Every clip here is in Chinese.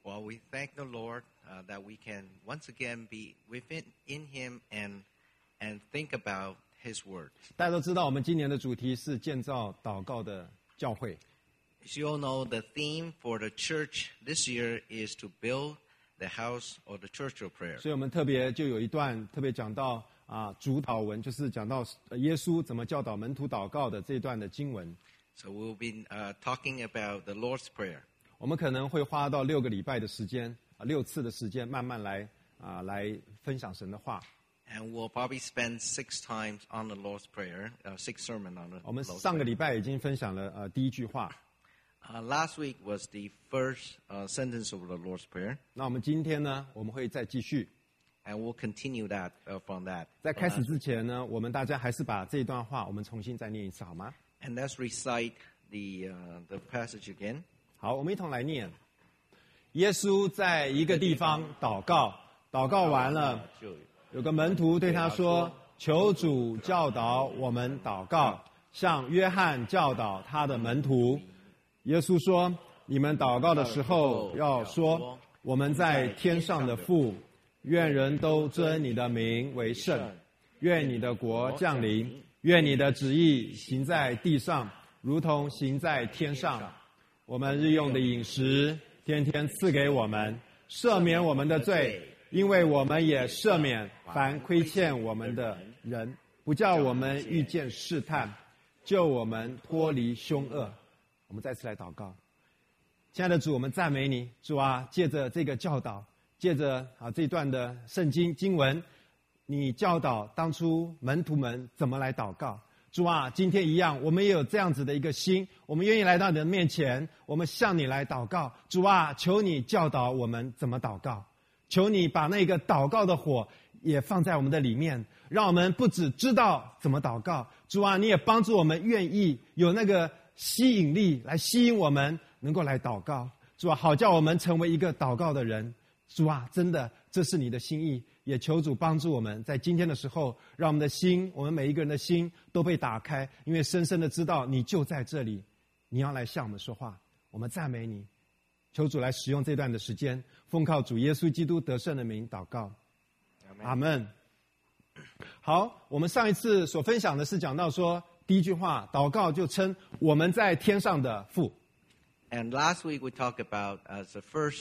Well, we thank the Lord that we can once again be within in Him and think about His Word. 大家都知道，我们今年的主题是建造祷告的教会。 As you all know, the theme for the church this year is to build the house or the church of prayer. 所以我们特别就有一段特别讲到主祷文，就是讲到耶稣怎么教导门徒祷告的这一段的经文。 So we'll be talking about the Lord's Prayer. 我们可能会花到6个礼拜的时间，6次的时间，慢慢来分享神的话。 And we'll probably spend 6 times on the Lord's Prayer, 6 sermon on the 我们 Lord's 上个 Prayer. 礼拜已经分享了第一句话， Last week was the first sentence of the Lord's Prayer, 那我们今天呢，我们会再继续。 and we'll continue that from that. 在开始之前呢，我们大家还是把这一段话我们重新再念一次好吗？ And let's recite the passage again. 好，我们一同来念。耶稣在一个地方祷告，祷告完了，有个门徒对他说：“求主教导我们祷告，像约翰教导他的门徒。”耶稣说：“你们祷告的时候要说，我们在天上的父，愿人都尊你的名为圣，愿你的国降临，愿你的旨意行在地上，如同行在天上。我们日用的饮食，天天赐给我们，赦免我们的罪，因为我们也赦免凡亏欠我们的人，不叫我们遇见试探，救我们脱离凶恶。”我们再次来祷告。亲爱的主，我们赞美你，主啊，借着这个教导，借着这段的圣经经文，你教导当初门徒们怎么来祷告。主啊，今天一样，我们也有这样子的一个心，我们愿意来到你的面前，我们向你来祷告。主啊，求你教导我们怎么祷告，求你把那个祷告的火也放在我们的里面，让我们不只知道怎么祷告。主啊，你也帮助我们愿意有那个吸引力来吸引我们能够来祷告。主啊，好叫我们成为一个祷告的人。主啊，真的这是你的心意，也求主帮助我们在今天的时候，让我们的心，我们每一个人的心都被打开，因为深深的知道你就在这里，你要来向我们说话。我们赞美你，求主来使用这段的时间，奉靠主耶稣基督得胜的名祷告，阿们。好，我们上一次所分享的是讲到说，第一句话，祷告就称我们在天上的父。 And last week we talked about as the first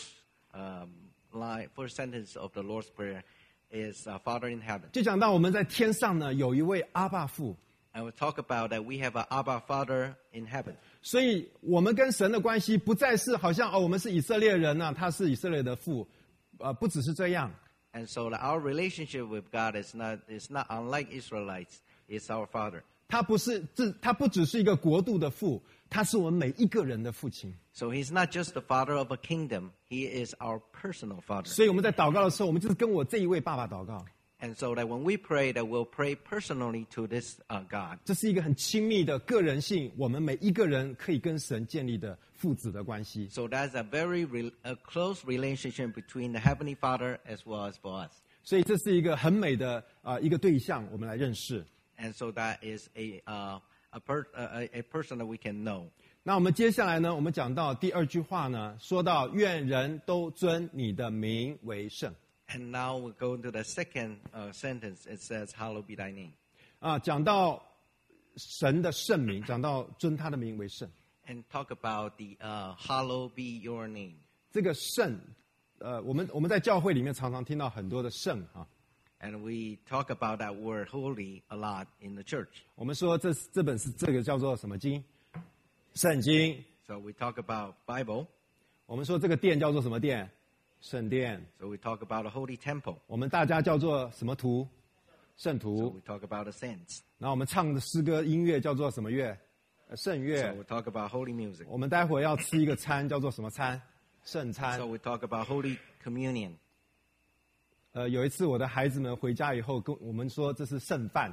first sentence of the Lord's Prayer is Father in heaven. 就讲到我们在天上呢，有一位阿爸父。 And we talk about that we have an Abba Father in heaven. 所以我们跟神的关系不再是好像我们是以色列人啊，他是以色列的父，不只是这样。 And so our relationship with God is not unlike Israelites. It's our Father. 他不只是一个国度的父，他是我们每一个人的父亲。 So He's not just the Father of a kingdom. He is our personal Father. 所以我们在祷告的时候，我们就是跟我这一位爸爸祷告。 And so that when we pray, that we'll pray personally to this God. 这是一个很亲密的个人性，我们每一个人可以跟神建立的父子的关系。 So that's a very close relationship between the Heavenly Father as well as for us. 所以这是一个很美的一个对象，我们来认识。 And so that is a person that we can know. 那我们接下来呢，我们讲到第二句话呢，说到愿人都尊你的名为圣。 And now we go into the second sentence. It says, "Hallowed be thy name." 讲到神的圣名，讲到尊他的名为圣。 And talk about the "Hallowed be your name." 这个圣，我们在教会里面常常听到很多的圣啊。 And we talk about that word "holy" a lot in the church. 我们说这个叫做什么经？圣经。 So we talk about Bible. 我们说这个殿叫做什么殿？圣殿。 So we talk about a holy temple. 我们大家叫做什么徒？圣 So 徒。 we talk about the saints. 然后我们唱的诗歌音乐叫做什么乐？圣 So 乐。 we talk about holy music. 我们待会要吃一个餐，叫做什么餐？圣餐 So。we talk about holy communion. 有一次我的孩子们回家以后跟我们说这是圣饭，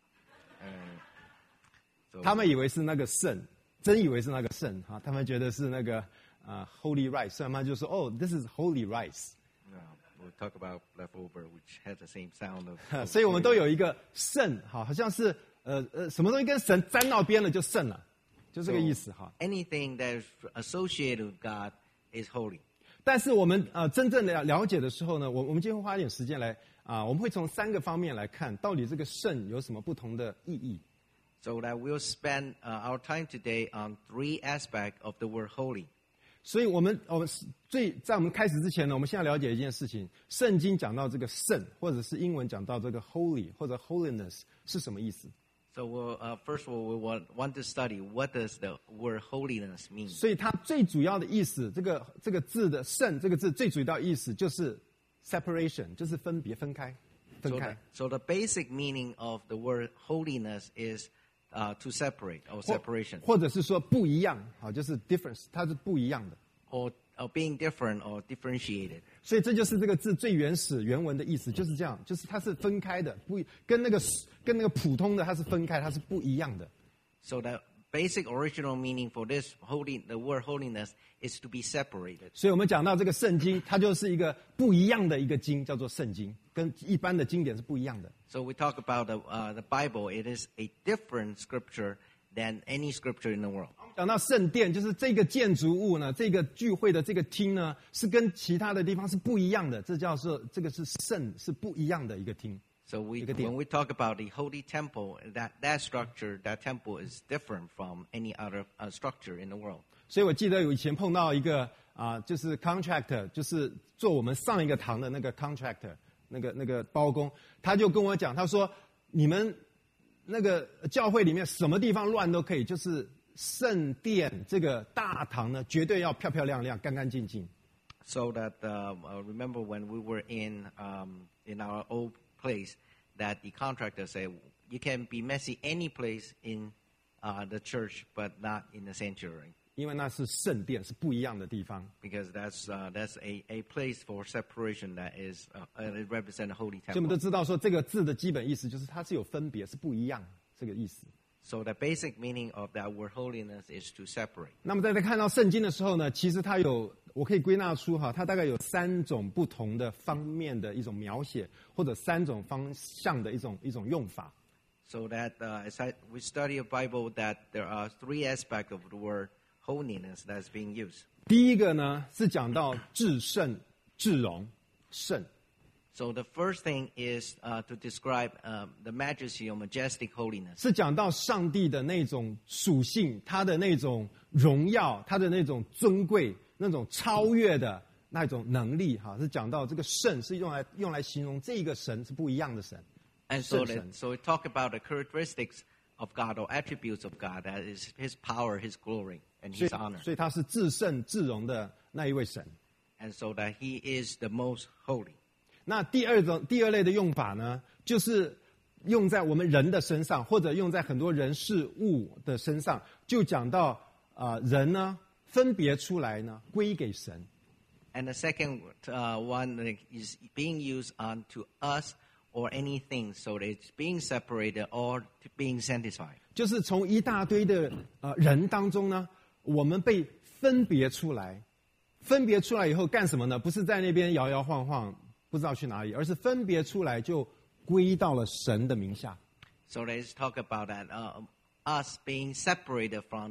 So 他们以为是那个圣，真以为是那个圣哈，他们觉得是那个holy rice，所以他们就说哦 this is holy rice。 we'll talk about leftover, which has the same sound of. 所以我们都有一个圣，好像是什么东西跟神沾到边了就圣了，就这个意思哈。 Anything that is associated with God is holy. 但是我们真正的了解的时候呢，我们今天会花一点时间来我们会从3个方面来看，到底这个圣有什么不同的意义。 So that we'll spend our time today on 3 aspects of the word holy. 所以我们在我们开始之前呢，我们先要了解一件事情：圣经讲到这个圣，或者是英文讲到这个 holy 或者 holiness 是什么意思？ So first of all, we want to study what does the word holiness mean. 所以它最主要的意思，这个字的圣这个字最主要的意思就是 separation， 就是分别、分开。 So the basic meaning of the word holiness is to separate or separation. 或者是说不一样，就是 difference， 它是不一样的。 Or being different or differentiated. 所以这就是这个字最原始原文的意思，就是这样，就是它是分开的，跟那个普通的它是分开，它是不一样的。 So the basic original meaning for the word holiness is to be separated. 所以我们讲到这个圣经，它就是一个不一样的一个经，叫做圣经，跟一般的经典是不一样的。 So we talk about the Bible. It is a different scripture than any scripture in the world. 讲到圣殿，就是这个建筑物呢，这个聚会的这个厅呢，是跟其他的地方是不一样的。这叫做这个是圣，是不一样的一个厅。 So when we talk about the holy temple, that structure, that temple is different from any other structure in the world. 所以我记得有以前碰到一个就是 contractor， 就是做我们上一个堂的那个 contractor， 那个包工，他就跟我讲，他说你们那个教会里面什么地方乱都可以，就是圣殿这个大堂呢，绝对要漂漂亮亮、干干净净。 So that remember when we were in our old place, that the contractor said you can be messy any place in the church, but not in the sanctuary. 因为那是圣殿，是不一样的地方。 Because that's a place for separation that is it represents a holy 所以我们 temple. 都知道说这个字的基本意思就是它是有分别，是不一样这个意思。 So the basic meaning of that word holiness is to separate. 那么在看到圣经的时候呢，其实它我可以归纳出它大概有3种不同的方面的一种描写，或者3种方向的一种用法。 So that as we study a Bible, that there are 3 aspects of the word holiness that's being used. 第一个呢是讲到至圣、至荣、圣。 So the first thing is to describe the majesty or majestic holiness. 是讲到上帝的那种属性，他的那种荣耀，他的那种尊贵，那种超越的那种能力，是讲到这个圣是用来形容这个神是不一样的神。 And so we talk about the characteristics of God or attributes of God, that is His power, His glory, and His honor. 所以他是至圣至荣的那一位神。 And so that He is the most holy. 那第二类的用法呢，就是用在我们人的身上，或者用在很多人事物的身上，就讲到人呢分别出来呢归给神。 And the second one is being used unto us or anything, so that it's being separated or being sanctified. 就是从一大堆的人当中呢，我们被分别出来。分别出来以后干什么呢？不是在那边摇摇晃晃，不知道去哪里，而是分别出来就归到了神的名下。 So let's talk about that. Us being separated from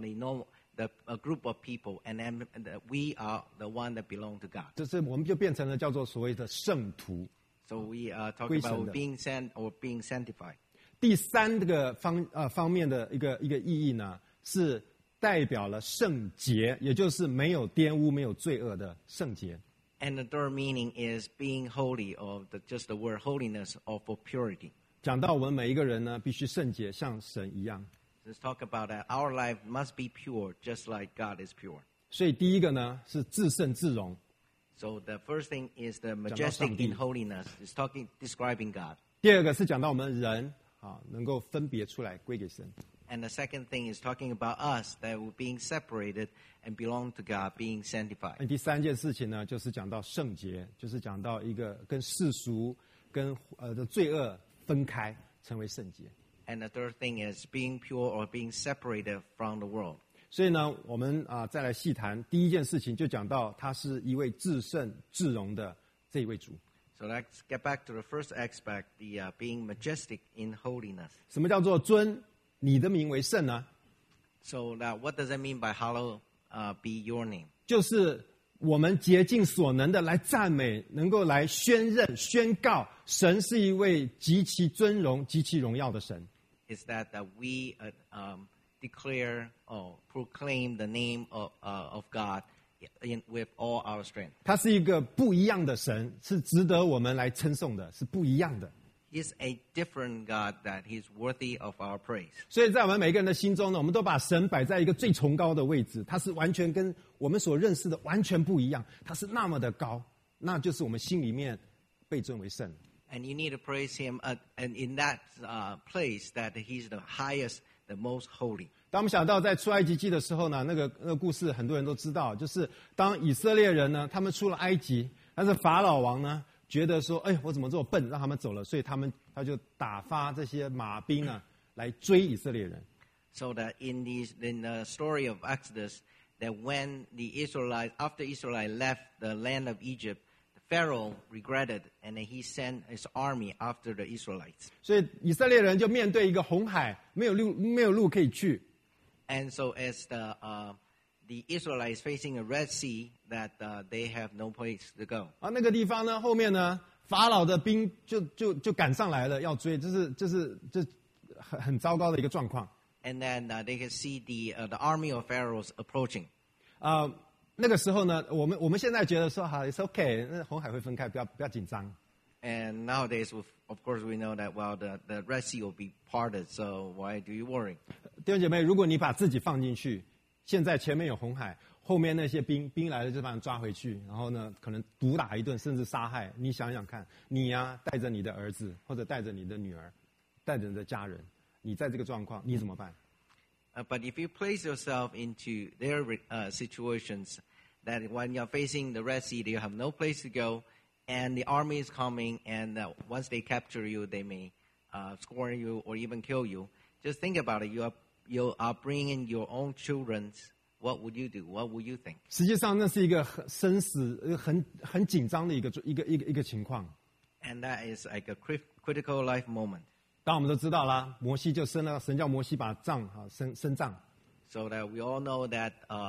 a group of people, and then we are the one that belong to God. 就是我们就变成了叫做所谓的圣徒。 So we talk about being sent or being sanctified. 第3个方面的一个意义呢，是代表了圣洁，也就是没有玷污、没有罪恶的圣洁。 And the third meaning is being holy, or just the word holiness, or for purity. 讲到我们每一个人呢，必须圣洁，像神一样。 Let's talk about that. Our life must be pure, just like God is pure. 所以第一个呢是至圣至荣。 So the first thing is the majestic in holiness. It's describing God. 第二个是讲到我们人能够分别出来归给神。 And the second thing is talking about us, that we're being separated and belong to God, being sanctified. 第3件事情呢，就是讲到圣洁，就是讲到一个跟世俗、跟的罪恶分开，成为圣洁。 And the third thing is being pure or being separated from the world. 所以呢，我们再来细谈第一件事情，就讲到他是一位至圣至荣的这一位主。 So let's get back to the first aspect, the being majestic in holiness. 什么叫做尊你的名为圣呢？ So now what does it mean by hallowed be your name? 就是我们竭尽所能的来赞美，能够来宣认、宣告，神是一位极其尊荣、极其荣耀的神。 Is that we declare or proclaim the name of God with all our strength. 他是一个不一样的神，是值得我们来称颂的，是不一样的。 He's a different God that He's worthy of our praise. 所以在我们每个人的心中呢，我们都把神摆在一个最崇高的位置，他是完全跟我们所认识的完全不一样，他是那么的高，那就是我们心里面被尊为圣。 And you need to praise Him, and in that place that He's the highest, the most holy. 当我们想到在出埃及记的时候呢，那个故事很多人都知道，就是当以色列人呢，他们出了埃及，但是法老王呢，觉得说，哎，我怎么这么笨，让他们走了，所以他就打发这些马兵啊来追以色列人。 So that in the story of Exodus, that when after Israelites left the land of Egypt, the Pharaoh regretted, and he sent his army after the Israelites. 所以以色列人就面对一个红海，没有路可以去。 And so as the Israelites facing a Red Sea, that they have no place to go. 那个地方呢，后面呢，法老的兵就赶上来了，要追，这是很糟糕的一个状况。 And then they can see the army of Pharaohs approaching. 那个时候呢，我们现在觉得说，好 ，it's okay， 那红海会分开，不要紧张。 And nowadays, of course, we know that the Red Sea will be parted. So why do you worry? 弟兄姐妹，如果你把自己放进去，现在前面有红海，后面那些兵来了就把你抓回去，然后呢，可能毒打一顿，甚至杀害。你想想看，你呀，带着你的儿子，或者带着你的女儿，带着你的家人，你在这个状况，你怎么办？ But if you place yourself into their situations, that when you're facing the Red Sea, you have no place to go, and the army is coming, and once they capture you, they may scorn you or even kill you. Just think about it. You are bringing your own children. What would you do? What would you think? 实际上，那是一个很生死、很紧张的一个情况。 And that is like a critical life moment. 当我们都知道啦，摩西就神叫摩西把杖升杖。 So that we all know that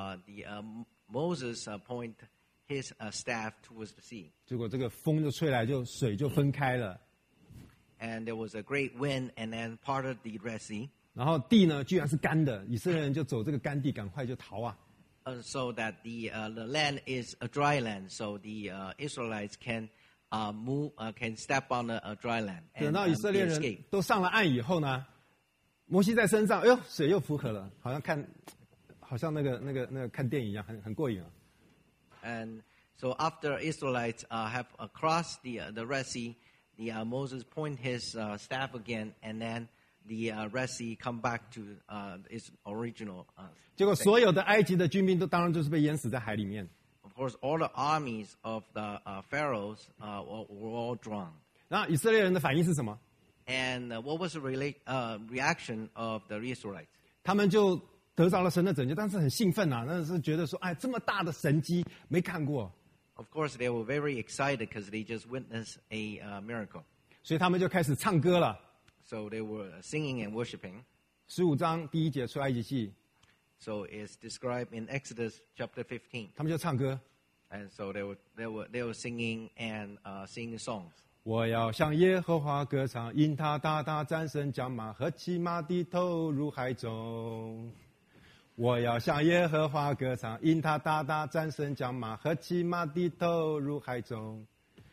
Moses point his staff towards the sea. 结果这个风就吹来，水就分开了。 And there was a great wind, and then parted the Red Sea. 然后地呢，居然是干的，以色列人就走这个干地，赶快就逃啊。 So that the land is a dry land, so the Israelites can can step on a dry land. 等到以色列人都上了岸以后呢，摩西在身上，哎呦，水又复合了，好像那个看电影一样，很过瘾啊。 And so after Israelites have crossed the Red Sea, Moses point his staff again, and then the Red Sea come back to its original. 结果所有的埃及的军兵当然就是被淹死在海里面。 Of course, all the armies of the pharaohs were all drowned. 那以色列人的反应是什么？ And what was the reaction of the Israelites? 他们就得着了神的拯救，但是很兴奋啊，那是觉得说，哎，这么大的神迹没看过。 Of course, they were very excited because they just witnessed a miracle. 所以他们就开始唱歌了。 So they were singing and worshiping. 15章第1节出埃及记。 So it's described in Exodus chapter 15. 他们就唱歌。 And so they were singing and singing songs. 我要向耶和华歌唱，因他大大战胜，将马和骑马的投入海中。我要向耶和华歌唱，因他大大战胜，将马和骑马的投入海中。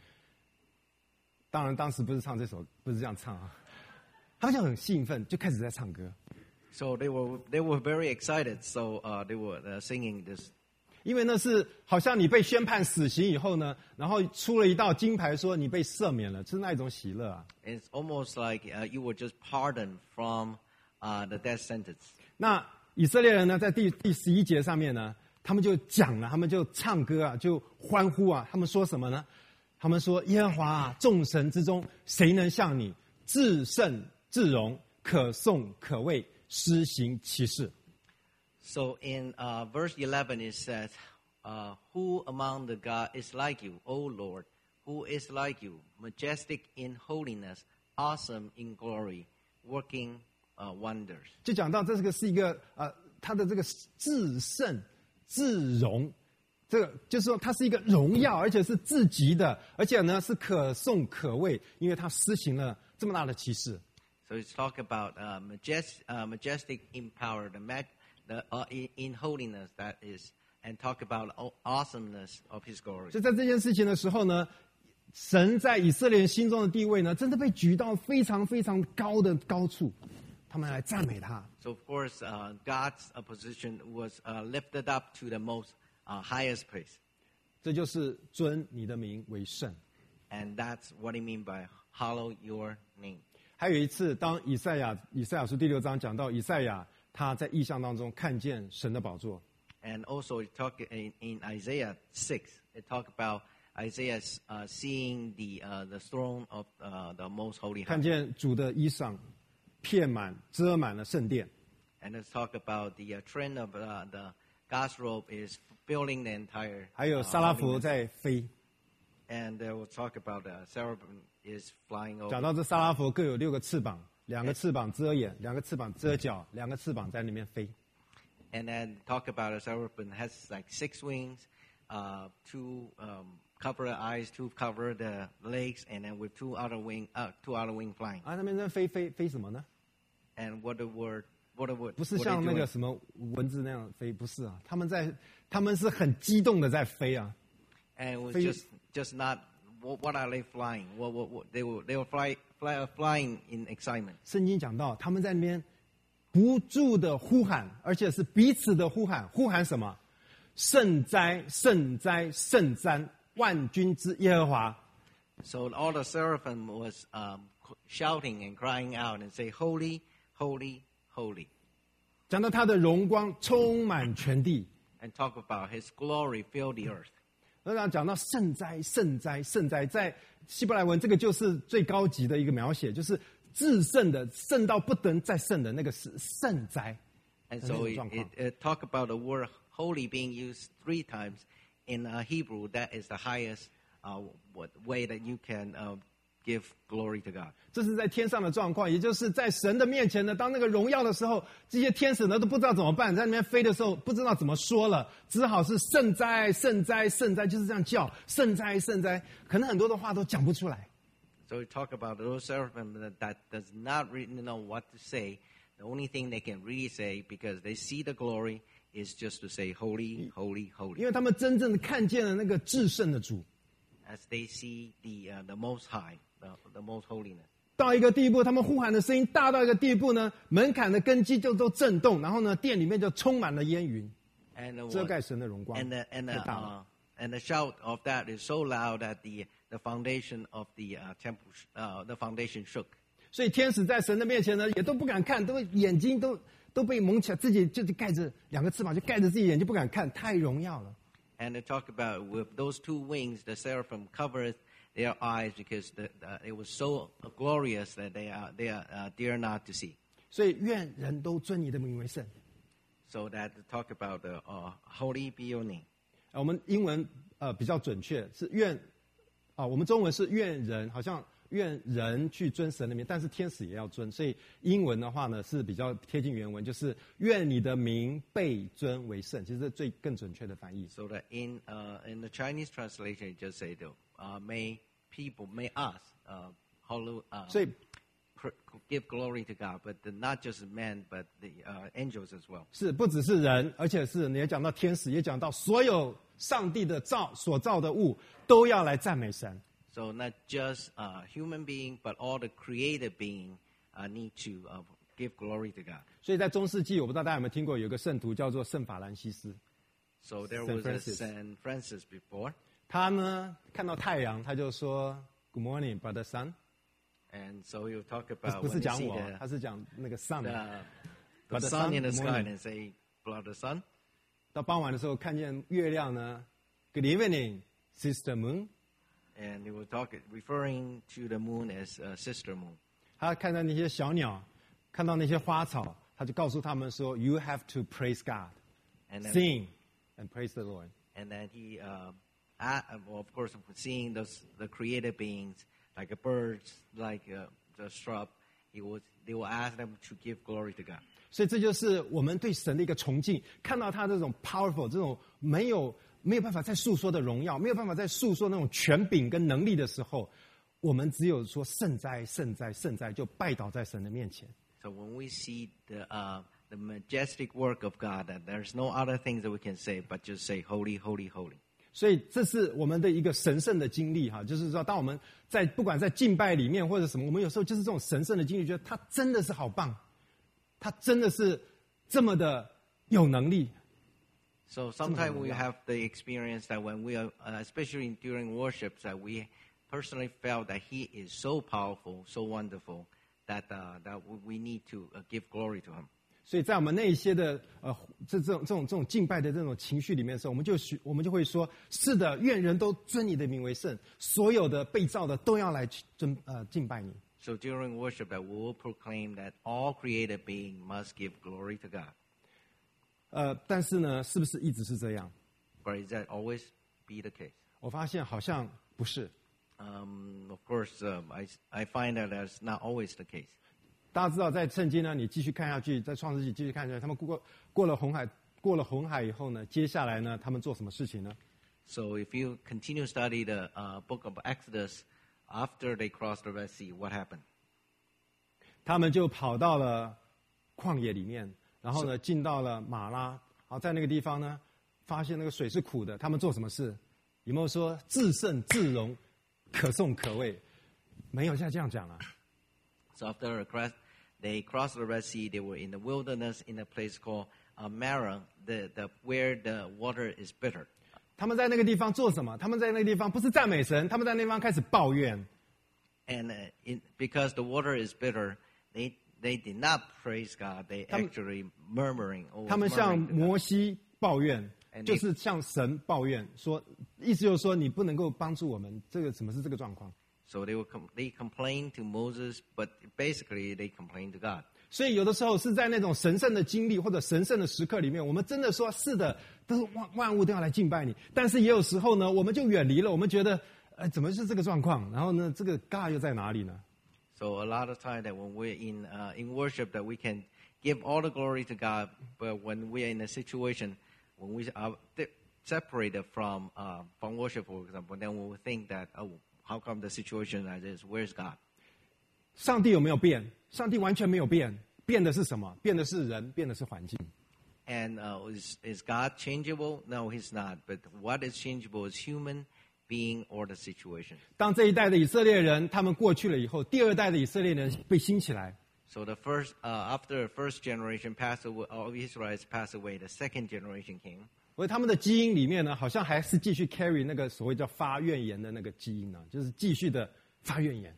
当然，当时不是唱这首，不是这样唱啊。他们就很兴奋，就开始在唱歌。 So they were very excited. So they were singing this. 因为那是好像你被宣判死刑以后呢，然后出了一道金牌，说你被赦免了，是那一种喜乐啊。 It's almost like you were just pardoned from the death sentence. 那以色列人呢，在第11节上面呢，他们就讲了，他们就唱歌啊，就欢呼啊。他们说什么呢？他们说：耶和华啊，众神之中，谁能像你至圣至荣，可颂可畏，施行奇事。 So in verse 11 it says, "Who among the gods is like you, O Lord? Who is like you, majestic in holiness, awesome in glory, working wonders?" 就讲到这个是一个他的这个至圣至荣， 这个就是说，它是一个荣耀，而且是至极的，而且呢是可颂可畏，因为它施行了这么大的奇事。 So it's talk about majestic in power, in holiness that is, and talk about awesomeness of His glory. 所以在这件事情的时候呢，神在以色列人心中的地位呢，真的被举到非常非常高的高处，他们来赞美他。 So of course, God's position was lifted up to the most highest place. 这就是尊你的名为圣。 And that's what he mean by hallow your name. 还有一次，当以赛亚书第6章讲到以赛亚他在异象当中看见神的宝座。 And also it talk in Isaiah 6, it talk about Isaiah seeing the throne of the most holy. 看见主的衣裳遮满了圣殿。 And let's talk about the trend of the God's robe is filling the entire. 还有撒拉弗在飞。 And we'll talk about the seraphim is flying over. 讲到这撒拉弗各有6个翅膀，2个翅膀遮眼，2个翅膀遮脚，2个翅膀在那边飞。 And then talk about a seraphim has like 6 wings, 2 cover the eyes, 2 cover the legs, and then with 2 outer wing flying. 啊，那边在飞什么呢？ And what the word? 不是像那个什么蚊子那样飞，不是啊，他们是很激动的在飞啊。 And it was just not what are they flying? What they were flying in excitement. 圣经讲到他们在那边不住的呼喊，而且是彼此的呼喊什么？圣哉，圣哉，圣哉，万军之耶和华。 So all the seraphim was shouting and crying out and say, "Holy, holy, holy." 讲到他的荣光充满全地。 And talk about His glory fill the earth. 那讲到圣哉，圣哉，圣哉，在希伯来文这个就是最高级的一个描写，就是至圣的，圣到不能再圣的那个是圣哉。 And so it talk about the word holy being used 3 times in Hebrew. That is the highest way that you can give glory to God. 这是在天上的状况，也就是在神的面前呢，当那个荣耀的时候，这些天使呢都不知道怎么办，在那边飞的时候不知道怎么说了，只好是圣哉，圣哉，圣哉，就是这样叫，圣哉，圣哉，可能很多的话都讲不出来。 So we talk about those seraphim that does not really know what to say. The only thing they can really say, because they see the glory, is just to say, "Holy, holy, holy." 因为他们真正的看见了那个至圣的主。 As they see the Most High, the Most Holiness. 到一个地步，他们呼喊的声音大到一个地步呢，门槛的根基就都震动，然后呢，殿里面就充满了烟云，遮盖神的荣光。 And the shout of that is so loud that the foundation of the temple, the foundation shook. 所以天使在神的面前呢，也都不敢看，眼睛都被蒙起来，自己就盖着2个翅膀，就盖着自己眼睛不敢看，太荣耀了。 And they talk about with those 2 wings, the seraphim covered their eyes because it was so glorious that they dare not to see. 所以愿人都尊你的名为圣。 So that talk about the holy be your name. 我们英文比较准确是愿我们中文是愿人，好像愿人去尊神的名，但是天使也要尊，所以英文的话呢是比较贴近原文，就是愿你的名被尊为圣，其实是更准确的翻译。 So that in the Chinese translation, it just say may us 所以 give glory to God, but not just men, but the angels as well. 是不只是人，而且是你也讲到天使，也讲到所有上帝的所造的物都要来赞美神。 So not just human being, but all the created being need to give glory to God. 所以在中世纪，我不知道大家有没有听过，有个圣徒叫做圣法兰西斯。 So there was a Saint Francis before. 他呢看到太阳，他就说 "Good morning, brother sun." And so he'll talk about 不是讲我，他是讲那个 sun。 The sun in the sky and say, "Brother sun." 到傍晚的时候看见月亮呢 "Good evening, sister moon." And he will talk referring to the moon as sister moon. 他看到那些小鸟，看到那些花草，他就告诉他们说 "You have to praise God, sing and praise the Lord." And then he, of course, seeing the created beings like the birds, like the shrub, they will ask them to give glory to God. 所以这就是我们对神的一个崇敬，看到他这种 powerful， 这种没有没有办法再诉说的荣耀，没有办法再诉说那种权柄跟能力的时候，我们只有说圣哉，圣哉，圣哉，就拜倒在神的面前。 So when we see the majestic work of God, that there's no other things that we can say but just say holy, holy, holy. 所以这是我们的一个神圣的经历哈，就是说，当我们在不管在敬拜里面或者什么，我们有时候就是这种神圣的经历，觉得他真的是好棒，他真的是这么的有能力。 So sometimes we have the experience that when we are, especially during worships, that we personally felt that He is so powerful, so wonderful, that we need to give glory to Him. 所以在我们那一些的这种敬拜的这种情绪里面的时候，我们就会说：是的，愿人都尊你的名为圣，所有的被造的都要来敬拜你。 So during worship, that we will proclaim that all created beings must give glory to God. 但是呢，是不是一直是这样？ But is that always be the case? 我发现好像不是。 Of course, I find that that's not always the case. 大家知道，在圣经呢，你继续看下去，在创世纪继续看下去，他们过了红海以后呢，接下来呢，他们做什么事情呢？ So if you continue study the book of Exodus, after they crossed the Red Sea, what happened? 他们就跑到了旷野里面，然后呢，进到了马拉，好，在那个地方呢，发现那个水是苦的。他们做什么事？有没有说至圣至荣，可颂可畏？没有，现在这样讲了。 So after they crossed the Red Sea, they were in the wilderness in a place called Marah, where the water is bitter. 他们在那个地方做什么？他们在那个地方不是赞美神，他们在那地方开始抱怨。 And because the water is bitter, they did not praise God. They actually murmuring. 他们向摩西抱怨，就是向神抱怨，说意思就是说你不能够帮助我们。这个什么是这个状况？ So they complained to Moses, but basically they complained to God. 所以有的时候是在那种神圣的经历或者神圣的时刻里面，我们真的说是的，都是万物都要来敬拜你。但是也有时候呢，我们就远离了，我们觉得，怎么是这个状况？然后呢，这个 God 又在哪里呢？ So a lot of time that when we're in worship, that we can give all the glory to God, but when we're in a situation when we are separated from worship, for example, then we will think that, oh, how come the situation like this? Where's God? 上帝有没有变？上帝完全没有变，变的是什么？变的是人，变的是环境。 And is God changeable? No, He's not. But what is changeable is human being or the situation. 当这一代的以色列人他们过去了以后，第二代的以色列人被兴起来。 So the after the first generation passed away, all Israelites passed away, the second generation came. 所以他们的基因里面呢，好像还是继续 carry 那个所谓叫发怨言的那个基因呢，就是继续的发怨言。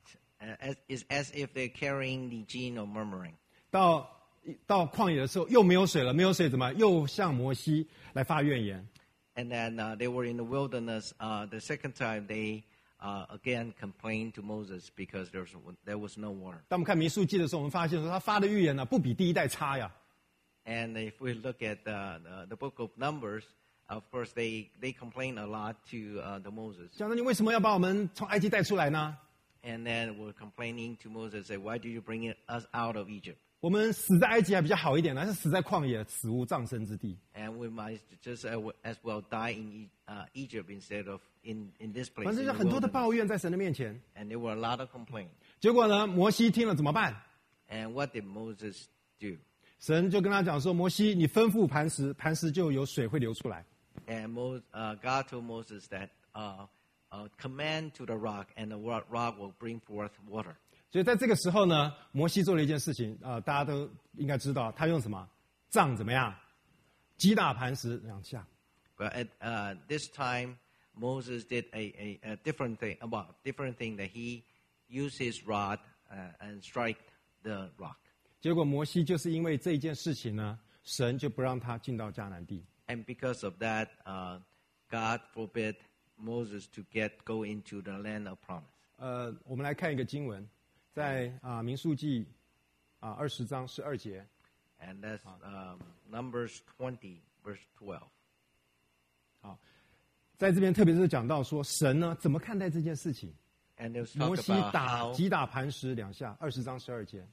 As if they're carrying the gene of murmuring. 到旷野的时候，又没有水了，没有水怎么？又向摩西来发怨言。 And then they were in the wilderness. The second time they again complained to Moses because there was no water. 当我们看民数记的时候，我们发现说他发的预言呢，不比第一代差呀。 And if we look at the book of Numbers, of course they complain a lot to the Moses. 讲说你为什么要把我们从埃及带出来呢？ And then we're complaining to Moses, say, why do you bring us out of Egypt? 我们死在埃及还比较好一点，还是死在旷野，死无葬身之地。 And we might just as well die in Egypt instead of in this place. 反正有很多的抱怨在神的面前。 And there were a lot of complaints. 结果呢，摩西听了怎么办？ And what did Moses do? 神就跟他讲说：“摩西，你吩咐磐石，磐石就有水会流出来。” And God told Moses that command to the rock, and the rock will bring forth water. 所以在这个时候呢，摩西做了一件事情，大家都应该知道，他用什么？杖怎么样？击打磐石2下。 But at this time, Moses did a different thing that he used his rod and strike the rock. 结果摩西就是因为这一件事情呢，神就不让他进到迦南地。 And because of that, God forbid Moses to go into the land of promise. 我们来看一个经文，在民数记20章12节。 And that's Numbers 20, verse 12. 好，在这边特别是讲到说，神呢怎么看待这件事情？ And it was 摩 talk 西 about 击打磐石2下，20章12节。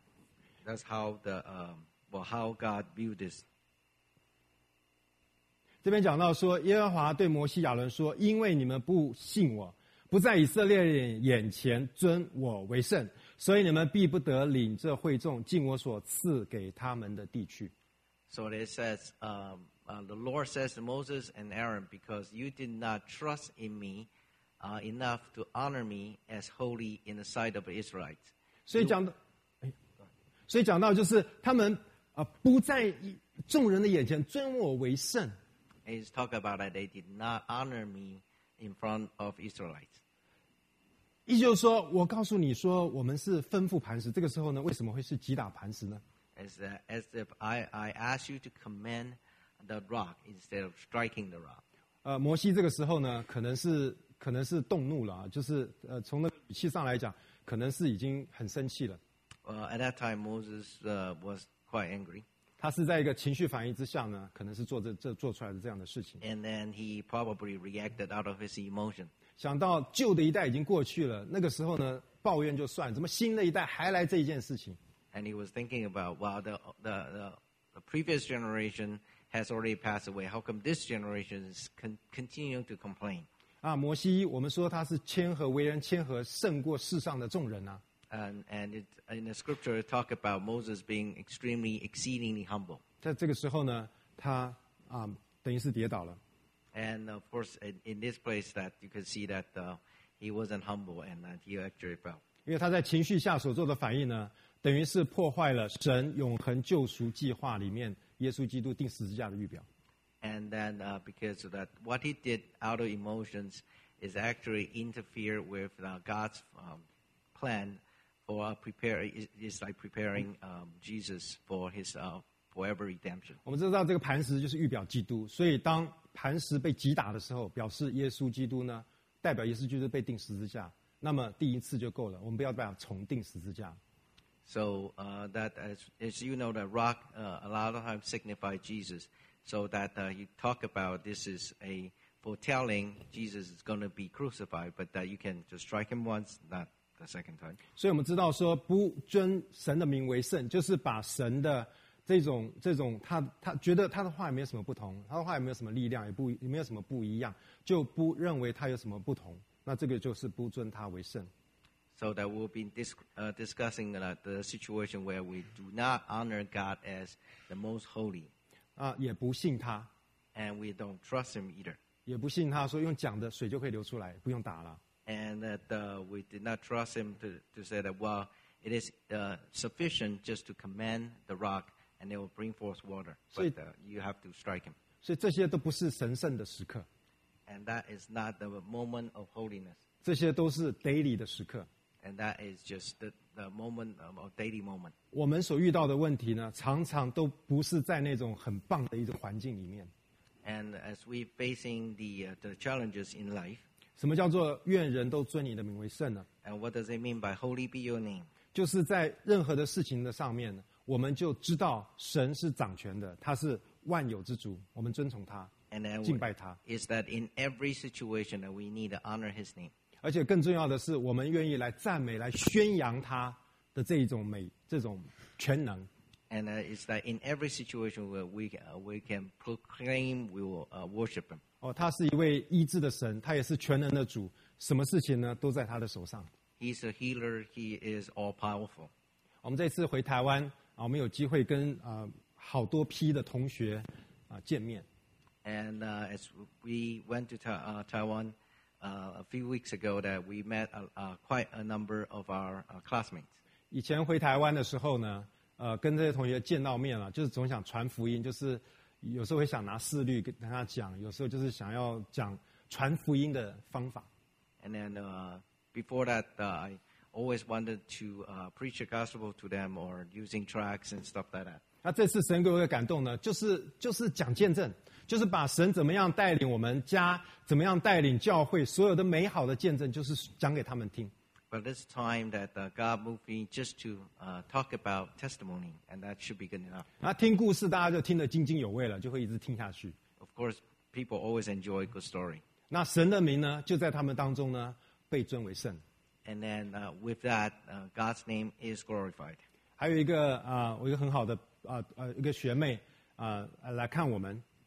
That's how how God viewed this. 这边讲到说，耶和华对摩西亚伦说：“因为你们不信我，不在以色列人眼前尊我为圣，所以你们必不得领这会众进我所赐给他们的地区。” So it says, the Lord says to Moses and Aaron, because you did not trust in me enough to honor me as holy in the sight of the Israelites. 所以讲到就是他们不在众人的眼前尊我为圣。 He's talking about that they did not honor me in front of Israelites. 意思就是说，我告诉你说，我们是吩咐磐石，这个时候呢，为什么会是击打磐石呢？ As if I ask you to command the rock instead of striking the rock. 摩西这个时候呢，可能是动怒了，就是从那个语气上来讲，可能是已经很生气了。 At that time, Moses was quite angry. 他是在一个情绪反应之下呢，可能是做出来的这样的事情。 And then he probably reacted out of his emotion. 想到旧的一代已经过去了，那个时候呢，抱怨就算，怎么新的一代还来这一件事情？ And he was thinking about, well, the previous generation has already passed away. How come this generation is continuing to complain? 摩西，我们说他是谦和，为人谦和，胜过世上的众人啊。 And in the scripture, it talk about Moses being exceedingly humble. 在这个时候呢，他等于是跌倒了。 And of course, in this place, that you can see that he wasn't humble and that he actually fell. 因为他在情绪下所做的反应呢，等于是破坏了神永恒救赎计划里面耶稣基督钉十字架的预表。 And then because of that, what he did out of emotions is actually interfere with God's plan for is like preparing Jesus for his forever redemption. 我们知道这个磐石就是预表基督，所以当磐石被击打的时候，表示耶稣基督呢，代表耶稣基督被钉十字架。那么第一次就够了，我们不要再重钉十字架。 So that as you know, that rock a lot of times signify Jesus. So that you talk about this is a foretelling Jesus is going to be crucified, but that you can just strike him once, not the second time. 所以我们知道说，不尊神的名为圣，就是把神的这种他觉得他的话也没有什么不同，他的话也没有什么力量，也没有什么不一样，就不认为他有什么不同。那这个就是不尊他为圣。 So that we'll be discussing the situation where we do not honor God as the most holy. 也不信他 ，and we don't trust him either. 也不信他说用讲的水就可以流出来，不用打了。 And that we did not trust him to say that, well, it is sufficient just to command the rock and it will bring forth water. But you have to strike him. 所以这些都不是神圣的时刻。 And that is not the moment of holiness. 这些都是 daily 的时刻。 And that is just the moment of daily moment. 我们所遇到的问题呢，常常都不是在那种很棒的一种环境里面。 And as we facing the challenges in life. 什么叫做愿人都尊你的名为圣呢？ And what does it mean by holy be your name? 就是在任何的事情的上面呢，我们就知道神是掌权的，他是万有之主，我们遵从他，敬拜他。 Is that in every situation that we need to honor His name? 而且更重要的是，我们愿意来赞美、来宣扬他的这一种美、这种全能。 And it's that in every situation where we can proclaim, we will worship Him. 他是一位医治的神，他也是全能的主，什么事情呢都在他的手上。 He's a healer. He is all powerful. 我们这次回台湾我们有机会跟好多批的同学见面。 And as we went to Taiwan a few weeks ago, that we met quite a number of our classmates. 以前回台湾的时候呢，跟这些同学见到面了，就是总想传福音，就是有时候会想拿事律跟他讲，有时候就是想要讲传福音的方法。 And then before that, I always wanted to preach the gospel to them or using tracts and stuff like that. 那这次神给我一个感动呢，就是讲见证，就是把神怎么样带领我们家，怎么样带领教会，所有的美好的见证，就是讲给他们听。 But this time that God moved me just to talk about testimony, and that should be good enough. 那听故事大家就听得津津有味了，就会一直听下去。 Of course, people always enjoy a good story. 那神的名呢，就在他们当中呢被尊为圣。 And then with that, God's name is glorified. 还有一个我一个很好的一个学妹来看我们。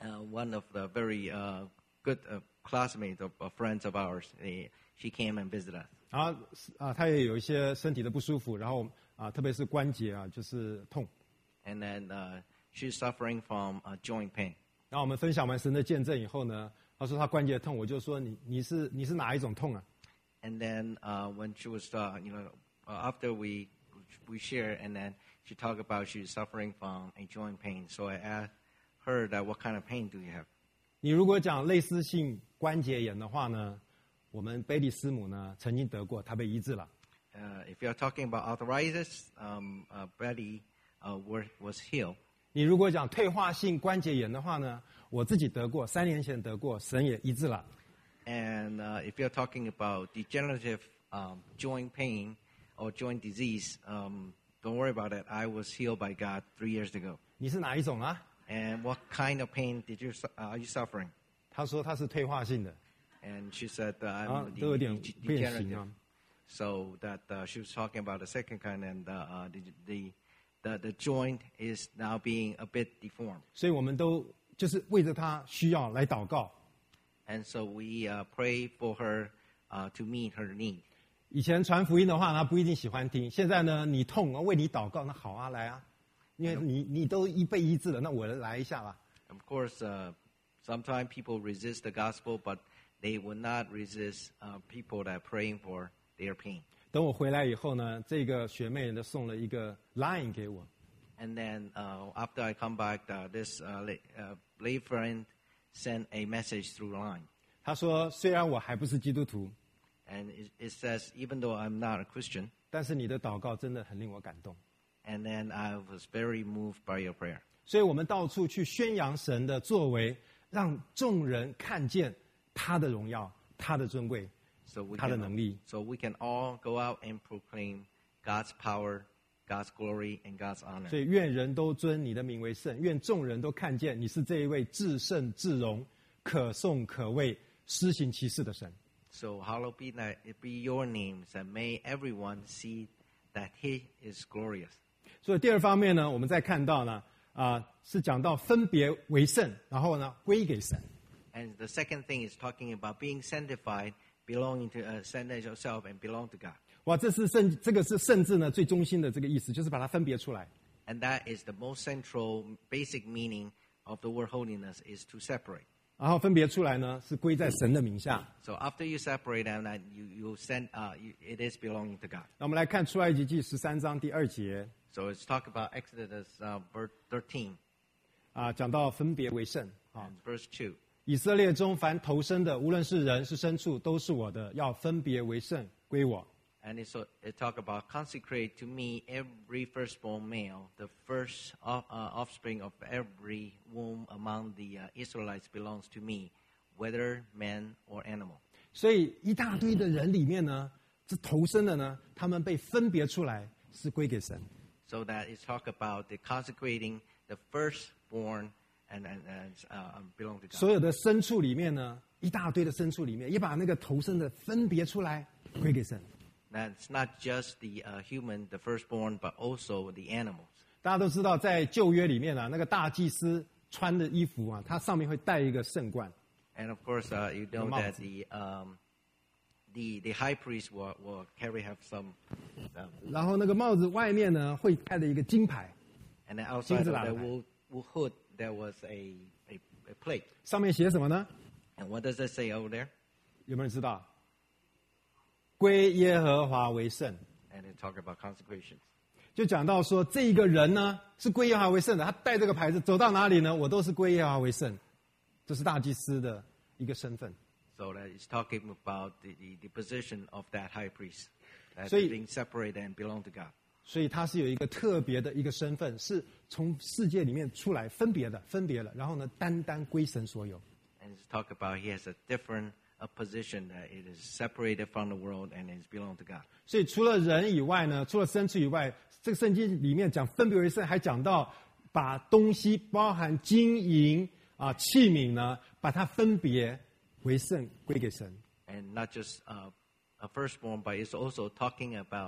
one of the very good classmates of friends of ours, she came and visited us. 然后他也有一些身体的不舒服，然后特别是关节就是痛。 And then she's suffering from joint pain. 然后我们分享完神的见证以后呢，他说他关节痛，我就说你是哪一种痛啊？ And then when she was, after we shared, and then she talked about she's suffering from a joint pain. So I asked her that what kind of pain do you have? 你如果讲类似性关节炎的话呢，我们贝利师母呢曾经得过，她被医治了。 If you're talking about arthritis, Betty was healed. 你如果讲退化性关节炎的话呢，我自己得过，3年前得过，神也医治了。 And if you're talking about degenerative joint pain or joint disease, don't worry about it. I was healed by God 3 years ago. 你是哪一种啊？ And what kind of pain are you suffering? 他说他是退化性的， And she said, 都有点变形 degenerative. 啊。 So that she was talking about the second kind, and the joint is now being a bit deformed. 所以我们都就是为着他需要来祷告。 And so we pray for her to meet her need. 以前传福音的话，他不一定喜欢听。现在呢，你痛，为你祷告，那好啊，来啊，因为你都被医治了，那我来一下吧。 Of course, sometimes people resist the gospel, but they will not resist people that are praying for their pain. 等我回来以后呢，这个学妹呢送了一个 line 给我， And then after I come back, this lay friend sent a message through line. 她说虽然我还不是基督徒， And it says, even though I'm not a Christian, 但是你的祷告真的很令我感动。 and then I was very moved by your prayer. 所以我们到处去宣扬神的作为，让众人看见他的荣耀、他的尊贵、 So we 他的能力。 we can all go out and proclaim God's power, God's glory, and God's honor. 所以愿人都尊你的名为圣，愿众人都看见你是这一位至圣至荣、可颂可畏、施行其事的神。 So hallowed be your names, and may everyone see that He is glorious. 所以第二方面呢，我们再看到呢，是讲到分别为圣，然后呢归给神。 And the second thing is talking about being sanctified, belonging to sanctify yourself and belong to God. 哇，这个是圣字呢最中心的这个意思，就是把它分别出来。 And that is the most central, basic meaning of the word holiness is to separate. 然后分别出来呢是归在神的名下。 So after you separate, and that it is belonging to God. 那我们来看出埃及记13章第2节， So let's talk about Exodus verse 13, 讲到分别为圣。 and verse 2. 以色列中凡投生的，无论是人是牲畜，都是我的，要分别为圣，归我。 And it talk about consecrate to me every firstborn male, the first offspring of every womb among the Israelites belongs to me, whether man or animal. 所以一大堆的人里面呢，这投生的呢，他们被分别出来，是归给神。 So that it talk about the consecrating the firstborn and belong to God. 所有的牲畜里面呢，一大堆的牲畜里面，也把那个投生的分别出来，归给神。 That's not just the human, the firstborn, but also the animals. 大家都知道，在旧约里面啊，那个大祭司穿的衣服啊，它上面会戴一个圣冠。 And of course, you know that the high priest will have some. 然后那个帽子外面呢，会戴的一个金牌， And then outside of the wool hood, there was a plate. 上面写什么呢？ And what does it say over there? 有没有人知道？归耶和华为圣。 And it talk about consecration. 就讲到说，这一个人呢是归耶和华为圣的，他带这个牌子走到哪里呢，我都是归耶和华为圣，这是大祭司的一个身份。 So that is talking about the position of that high priest, that 所以 being separated and belong to God. 所以他是有一个特别的一个身份，是从世界里面出来分别了，然后呢，单单归神所有。 And it's talk about he has a different position, that it is separated from the world and is belong to God. 所以除了人以外呢，除了牲畜以外，这个圣经里面讲分别为圣，还讲到把东西包含金银器皿呢，把它分别为圣归给神。 And not just a firstborn, but it's also talking about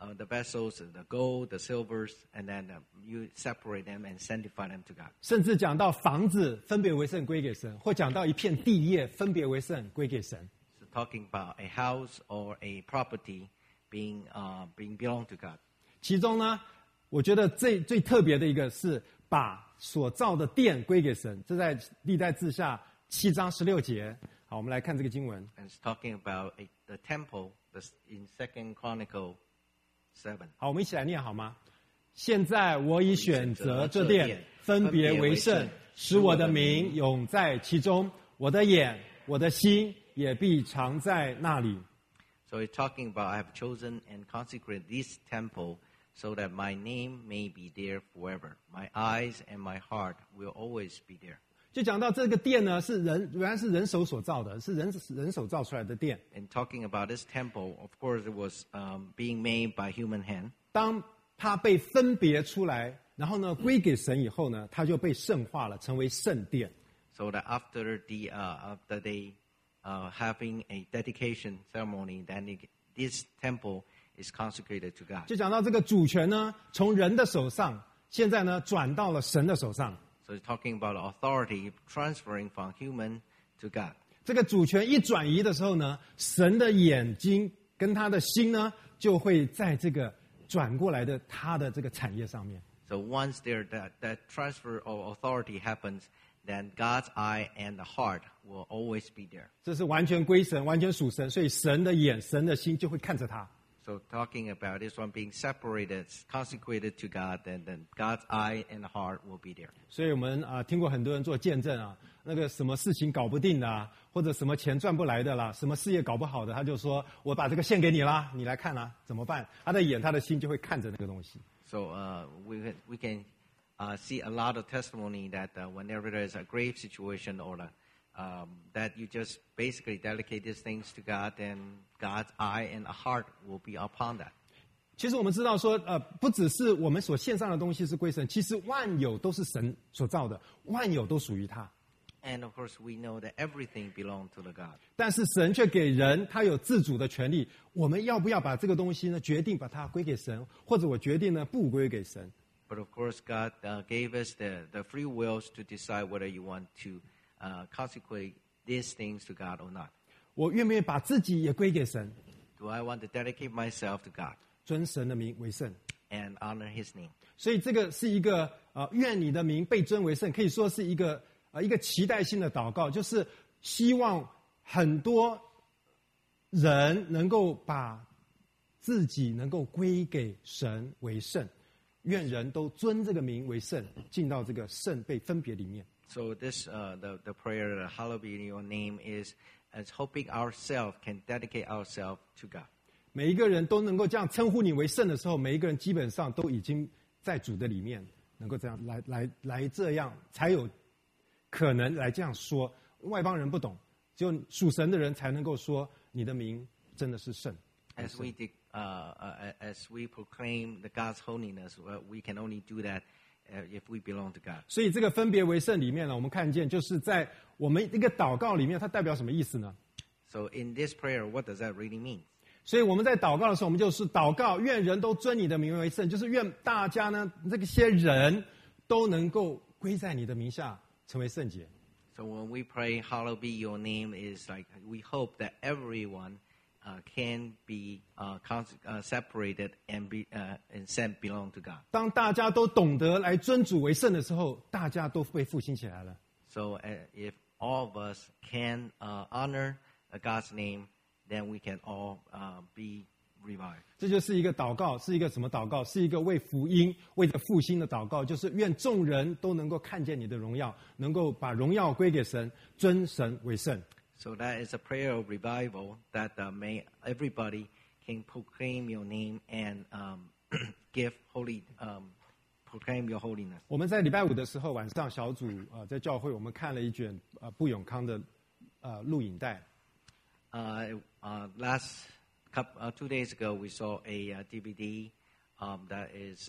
the vessels, the gold, the silvers, and then you separate them and sanctify them to God. 甚至讲到房子分别为圣归给神，或讲到一片地业分别为圣归给神。 So talking about a house or a property being belong to God. 其中呢，我觉得最特别的一个是把所造的殿归给神，这在历代志下7章16节。好，我们来看这个经文。 And it's talking about the temple in 2 Chronicles 7. 好，我们一起来念好吗？现在我已选择这殿，分别为圣，使我的名永在其中。我的眼、我的心也必常在那里。 So it's talking about I have chosen and consecrated this temple so that my name may be there forever. My eyes and my heart will always be there. 就讲到这个殿呢，原来是人手所造的，是人手造出来的殿。 And talking about this temple, of course, it was being made by human hand. 当它被分别出来，然后呢归给神以后呢，它就被圣化了，成为圣殿。 So that after they having a dedication ceremony, then this temple is consecrated to God. 就讲到这个主权呢，从人的手上，现在呢转到了神的手上。 So it's talking about authority transferring from human to God. 这个主权一转移的时候呢，神的眼睛跟他的心呢，就会在这个转过来的他的这个产业上面。 So once that transfer of authority happens, then God's eye and the heart will always be there. 这是完全归神，完全属神，所以神的眼、神的心就会看着他。 So talking about this one being separated, consecrated to God, then God's eye and heart will be there. 所以我们听过很多人做见证啊，那个什么事情搞不定的啊，或者什么钱赚不来的啦，什么事业搞不好的，他就说我把这个献给你啦，你来看啦，怎么办？他的眼、他的心就会看着那个东西。 So we can see a lot of testimony that whenever there is a grave situation or that you just basically dedicate these things to God, then God's eye and heart will be upon that. 其实我们知道说，不只是我们所献上的东西是归神，其实万有都是神所造的，万有都属于他。 And of course, we know that everything belongs to the God. 但是神却给人他有自主的权利，我们要不要把这个东西呢，决定把它归给神，或者我决定呢不归给神。 But of course, God gave us the free wills to decide whether you want to consecrate these things to God or not. 我愿不愿意把自己也归给神？ Do I want to dedicate myself to God 尊神的名为圣。 and honor His name? 所以这个是一个愿你的名被尊为圣，可以说是一个期待性的祷告，就是希望很多人能够把自己能够归给神为圣，愿人都尊这个名为圣，进到这个圣被分别里面。 So this the prayer, hallowed be your name, is as hoping ourselves can dedicate ourselves to God. 每一个人都能够这样称呼你为圣的时候，每一个人基本上都已经在主的里面，能够这样来这样，才有可能来这样说。外邦人不懂，只有属神的人才能够说你的名真的是圣。 As we proclaim the God's holiness, we can only do that if we belong to God. 所以这个分别为圣里面呢，我们看见就是在我们一个祷告里面，它代表什么意思呢？ So in this prayer, what does that really mean? 所以我们在祷告的时候，我们就是祷告，愿人都尊你的名为圣，就是愿大家呢，这些人都能够归在你的名下，成为圣洁。 So when we pray, hallowed be your name, is like we hope that everyone can be separated and said belong to God. 当大家都懂得来尊主为圣的时候，大家都被复兴起来了。 So if all of us can honor God's name, then we can all be revived. 这就是一个祷告，是一个什么祷告？是一个为福音、为着复興的祷告，就是愿众人都能够看见你的荣耀，能够把荣耀归给神，尊神为圣。 So that is a prayer of revival that may everybody can proclaim your name and give proclaim your holiness. 我们在礼拜五的时候晚上小组在教会，我们看了一卷布永康的录影带。 Last 2 days ago, we saw a DVD that is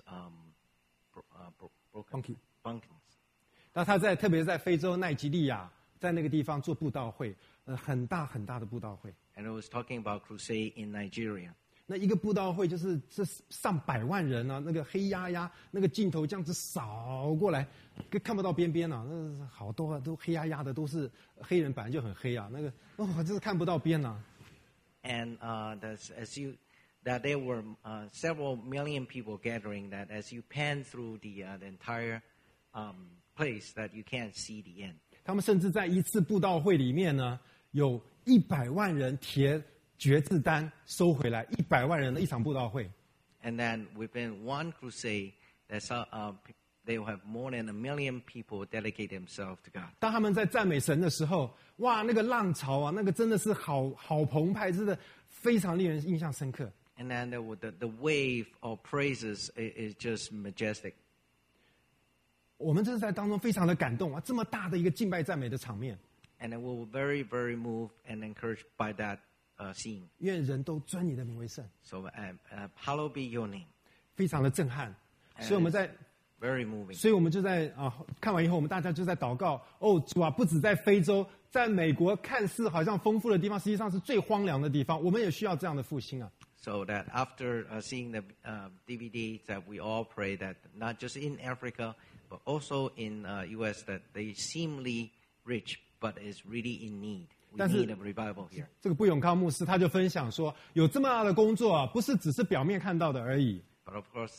Bunky. Bunkins. 那他特别在非洲奈及利亚，在那个地方做布道会，很大很大的布道会。 And it was talking about crusade in Nigeria. 那一个布道会就是这上百万人啊，那个黑压压，那个镜头这样子扫过来，看不到边边啊，那好多啊，都黑压压的，都是黑人，本来就很黑啊，那个就是看不到边啊。 And that there were several million people gathering. That as you pan through the entire place, that you can't see the end. 他们甚至在一次布道会里面呢，有100万人填决志单收回来，100万人的一场布道会。 And then within one crusade, they will have more than 1 million people dedicate themselves to God. 当他们在赞美神的时候，哇，那个浪潮啊，那个真的是好澎湃，真的非常令人印象深刻。 And then the wave of praises is just majestic. 我们这是在当中非常的感动啊，这么大的一个敬拜赞美的场面。 And we were very, very moved and encouraged by that scene. 愿人都尊你的名为圣。 So, hallowed be your name. 非常的震撼。所以我们在 very moving. 所以我们就在看完以后，我们大家就在祷告。主啊，不止在非洲，在美国看似好像丰富的地方，实际上是最荒凉的地方。我们也需要这样的复兴啊。 So that after seeing the DVD, that we all pray that not just in Africa, but also in U.S. that they seemingly rich, but is really in need. We need a revival here. 这个布永康牧师他就分享说，有这么大的工作啊，不是只是表面看到的而已。 But of course,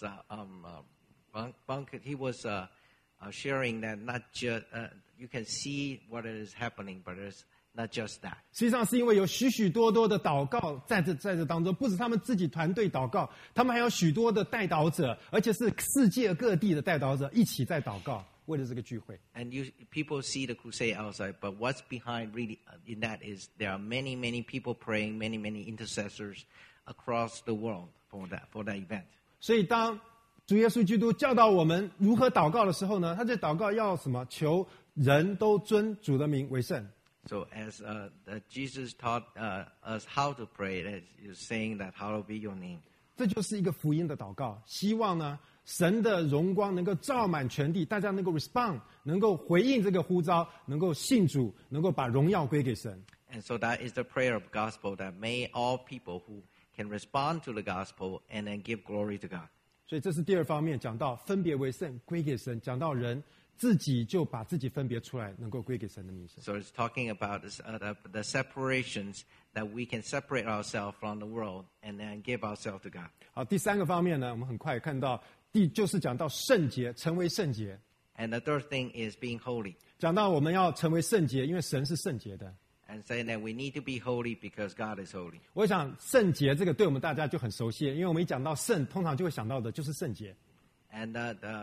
he was sharing that not just you can see what is happening, but it's not just that. 实际上是因为有许多的祷告在这当中，不止他们自己团队祷告，他们还有许多的代祷者，而且是世界各地的代祷者一起在祷告，为了这个聚会。 And people see the crusade outside, but what's behind really in that is there are many people praying, many intercessors across the world for that event. 所以当主耶稣基督教导我们如何祷告的时候呢，他这祷告要什么？求人都尊主的名为圣。 So as Jesus taught us how to pray, he's saying that hallowed be your name. 这就是一个福音的祷告，希望呢神的荣光能够照满全地，大家能够 respond， 能够回应这个呼召，能够信主，能够把荣耀归给神。 And so that is the prayer of gospel, that may all people who can respond to the gospel and then give glory to God. 所以这是第二方面，讲到分别为圣归给神，讲到人自己就把自己分别出来，能够归给神的名声。 So it's talking about the separations that we can separate ourselves from the world and then give ourselves to God. 好，第三个方面呢，我们很快看到就是讲到圣洁，成为圣洁。 And the third thing is being holy. 讲到我们要成为圣洁，因为神是圣洁的。 And saying that we need to be holy because God is holy. 我想圣洁这个对我们大家就很熟悉，因为我们一讲到圣，通常就会想到的就是圣洁。 And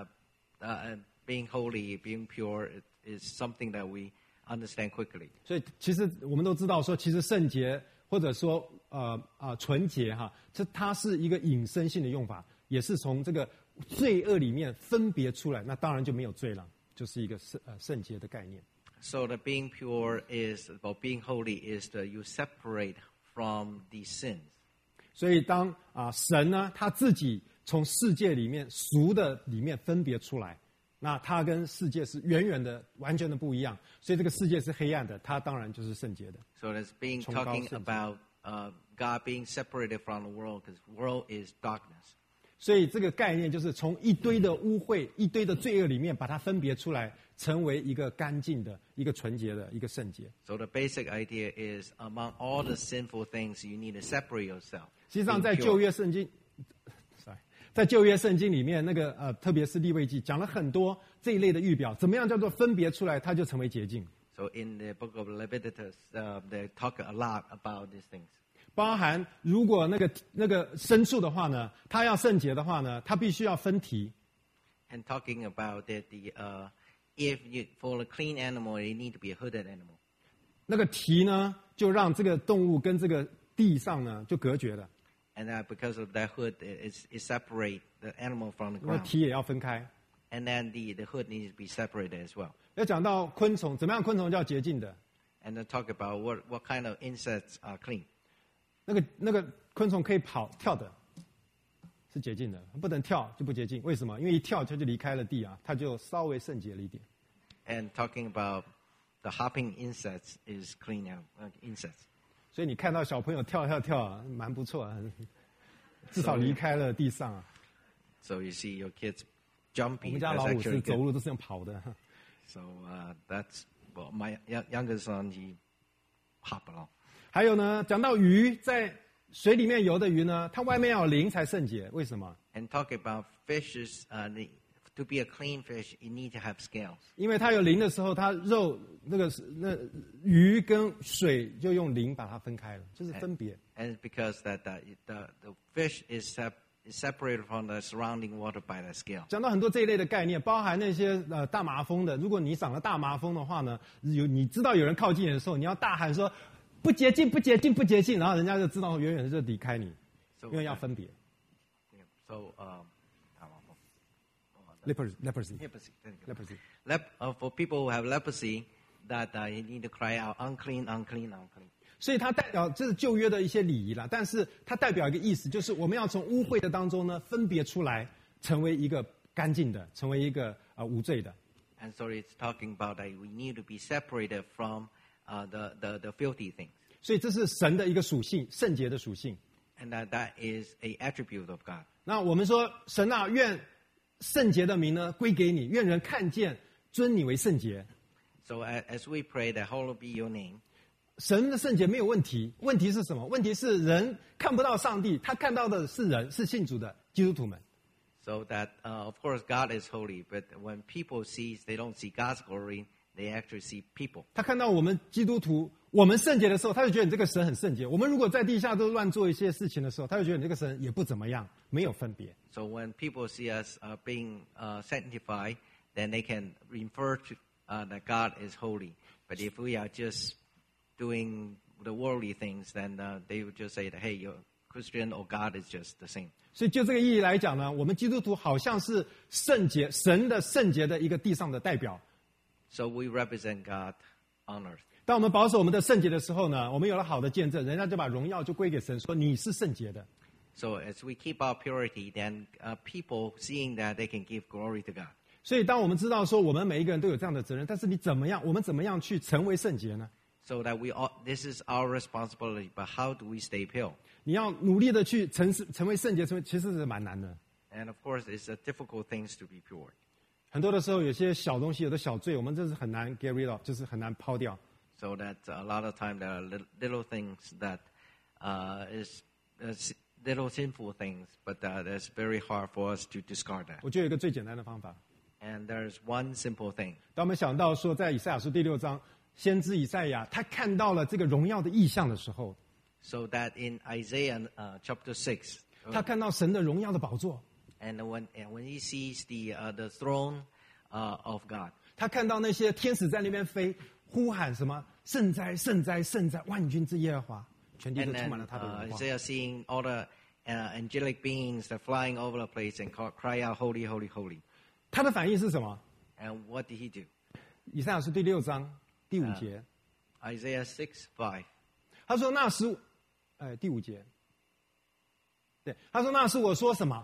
being holy, being pure is something that we understand quickly. 所以其实我们都知道说，其实圣洁或者说纯洁哈，它是一个引申性的用法，也是从这个罪恶里面分别出来，那当然就没有罪了，就是一个圣洁的概念。 So the being pure or being holy is that you separate from the sins. 所以当神呢他自己从世界里面俗的里面分别出来，那他跟世界是远的完全的不一样，所以这个世界是黑暗的，他当然就是圣洁的。 So it's talking about God being separated from the world, because the world is darkness. 所以这个概念就是从一堆的污秽、一堆的罪恶里面把它分别出来，成为一个干净的、一个纯洁的、一个圣洁。 So the basic idea is among all the sinful things, you need to separate yourself. 实际上，在旧约圣经里面，那个特别是利未记讲了很多这一类的预表，怎么样叫做分别出来，它就成为洁净。 So in the book of Leviticus, they talk a lot about these things. 包含如果那个牲畜的话呢，它要圣洁的话呢，它必须要分蹄。 And talking about that for a clean animal, it need to be a hooded animal. 那个蹄呢，就让这个动物跟这个地上呢就隔绝了。 And because of that hood, it separate the animal from the 那 ground. 蹄也要分开。 And then the hood needs to be separated as well. 要讲到昆虫，怎么样昆虫叫洁净的？ And then talk about what kind of insects are clean. 那个昆虫可以跳的，是洁净的；不能跳就不洁净。为什么？因为一跳它就离开了地啊，它就稍微圣洁了一点。 And talking about the hopping insects is clean insects. 所以你看到小朋友跳，蛮不错啊。 至少离开了地上啊。 So you see your kids 我 jumping. 们家 That's 老五 actually 是走 good. 路都是用跑的。 So that's well, my youngest son. He hop along. 还有呢，讲到鱼在水里面游的鱼呢，它外面要有鳞才圣洁，为什么？ And talk about fishes. To be a clean fish, you need to have scales. 因为它有鳞的时候，它肉那鱼跟水就用鳞把它分开了，就是分别。 And it's because that the fish is separated from the surrounding water by the scale. 讲到很多这一类的概念，包含那些大麻风的。如果你长了大麻风的话呢，你知道有人靠近你的时候，你要大喊说不洁净，不洁净，不洁净，然后人家就知道远远的就离开你，因为要分别。 So leprosy. For people who have leprosy, that you need to cry out, unclean, unclean, unclean. 所以它代表这是旧约的一些礼仪啦，但是它代表一个意思，就是我们要从污秽的当中呢分别出来，成为一个干净的，成为一个无罪的。 And so it's talking about that we need to be separated from the filthy things. 所以这是神的一个属性，圣洁的属性。 And that is an attribute of God. 那我们说，神啊，愿圣洁的名呢归给你，愿人看见尊你为圣洁。 So as we pray, that hallowed be your name. 神的圣洁没有问题，问题是什么？问题是人看不到上帝，他看到的是人，是信主的基督徒们。 So that of course God is holy, but when people they don't see God's glory, they actually see people. 他看到我们基督徒，我们圣洁的时候，他就觉得你这个神很圣洁。我们如果在地下都乱做一些事情的时候，他就觉得你这个神也不怎么样，没有分别。 So when people see us being sanctified, then they can refer to that God is holy. But if we are just doing the worldly things, then they would just say that, hey, you're Christian or God is just the same. 所以就这个意义来讲呢，我们基督徒好像是圣洁神的圣洁的一个地上的代表。 So we represent God on earth. 当我们保守我们的圣洁的时候呢，我们有了好的见证，人家就把荣耀就归给神，说你是圣洁的。 So as we keep our purity, then people seeing that they can give glory to God. 所以当我们知道说我们每一个人都有这样的责任，但是我们怎么样去成为圣洁呢？ So that this is our responsibility, but how do we stay pure? 你要努力的去成为圣洁，其实是蛮难的。 And of course, it's a difficult thing to be pure. 很多的时候，有些小东西，有的小罪，我们真是很难 get rid of， 就是很难抛掉。 So that a lot of time there are little things that is little sinful things, but it's very hard for us to discard that. 我就有一个最简单的方法。 And there's one simple thing. 当我们想到说，在以赛亚书第6章，先知以赛亚他看到了这个荣耀的意象的时候， So that in Isaiah chapter 6, 他看到神的荣耀的宝座， and when he sees the throne of God, 他看到那些天使在那边飞，呼喊什么圣哉圣哉圣哉，万军之耶和华，全地都 and 充满 then 了他的荣光。 Isaiah seeing all the angelic beings that flying over the place and cry out, holy, holy, holy. 他的反应是什么？ And what did he do? 以赛亚书第6章第5节， Isaiah 6:5. 他说：“那时，第5节，对，他说那时我说什么？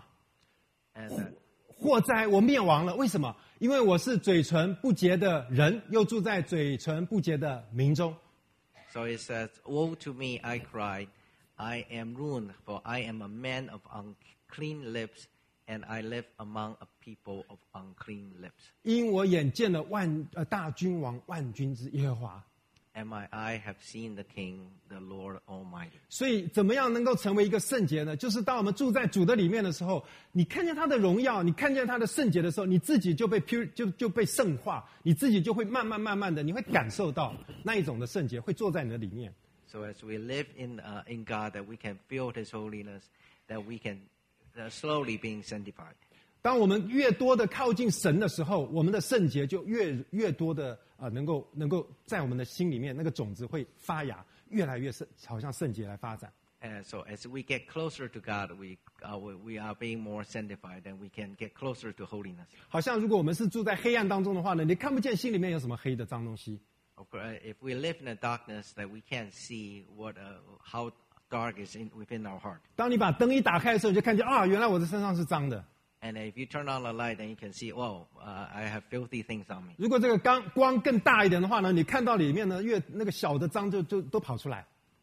And 祸哉，我灭亡了！为什么？因为我是嘴唇不洁的人，又住在嘴唇不洁的民中。” so it says, "Woe to me, I cried, I am ruined, for I am a man of unclean lips, and I live among a people of unclean lips. 因我眼见了大君王万军之耶和华。 And my eye have seen the King, the Lord Almighty." 所以，怎么样能够成为一个圣洁呢？就是当我们住在主的里面的时候，你看见他的荣耀，你看见他的圣洁的时候，你自己就被就被圣化，你自己就会慢慢的，你会感受到那一种的圣洁会坐在你的里面。 So as we live in God, that we can feel His holiness, that we can slowly being sanctified. 当我们越多的靠近神的时候，我们的圣洁就越多的能够在我们的心里面那个种子会发芽，越来越好像圣洁来发展。 And so as we get closer to God, we are being more sanctified, and we can get closer to holiness. 好像如果我们是住在黑暗当中的话呢，你看不见心里面有什么黑的脏东西。 Of course, if we live in the darkness, that we can't see how dark is within our heart. 当你把灯一打开的时候，你就看见原来我的身上是脏的。 And if you turn on the light, then you can see, I have filthy things on me. 如果这个光更大一点的话呢，你看到里面呢，那个小的脏就都跑出来。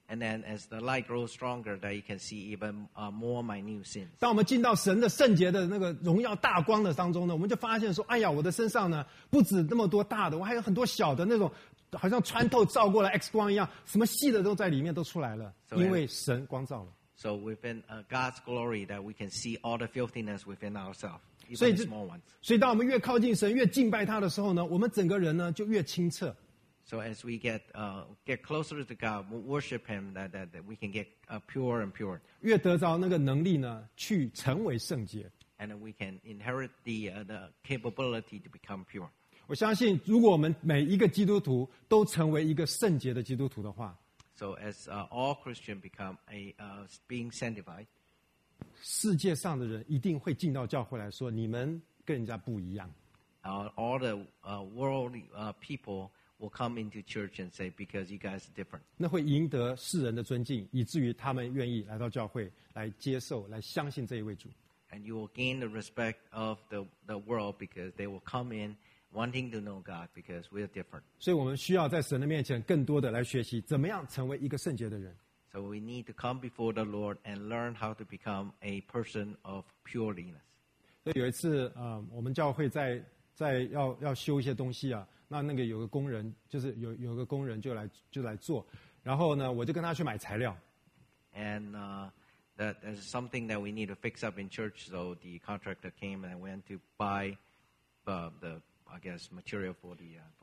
And then as the light grows stronger, that you can see even more minute sins. 当我们进到神的圣洁的那个荣耀大光的当中呢，我们就发现说，哎呀，我的身上呢不止那么多大的，我还有很多小的那种，好像穿透照过了 X 光一样，什么细的都在里面都出来了，因为神光照了。 So within God's glory, that we can see all the filthiness within ourselves, 所以 even the small ones. 所以当我们越靠近神，越敬拜他的时候呢，我们整个人呢就越清澈。 So as we get closer to God, worship Him, that we can get pure and pure. 越得着那个能力呢，去成为圣洁。 And then we can inherit the capability to become pure. 我相信，如果我们每一个基督徒都成为一个圣洁的基督徒的话， So as all Christians become being sanctified, 世界上的人一定会进到教会来说，你们跟人家不一样。 all the worldly people will come into church and say, because you guys are different. 那会赢得世人的尊敬，以至于他们愿意来到教会，来接受、来相信这一位主。 And you will gain the respect of the world because they will come in wanting to know God because we are different. 所以我们需要在神的面前更多的来学习，怎么样成为一个圣洁的人。 So we need to come before the Lord and learn how to become a person of pureness. 所以有一次，我们教会在要修一些东西啊，那个有个工人，就是有个工人就来做，然后呢，我就跟他去买材料。 And that is something that we need to fix up in church. So the contractor came and went to buy the I guess material for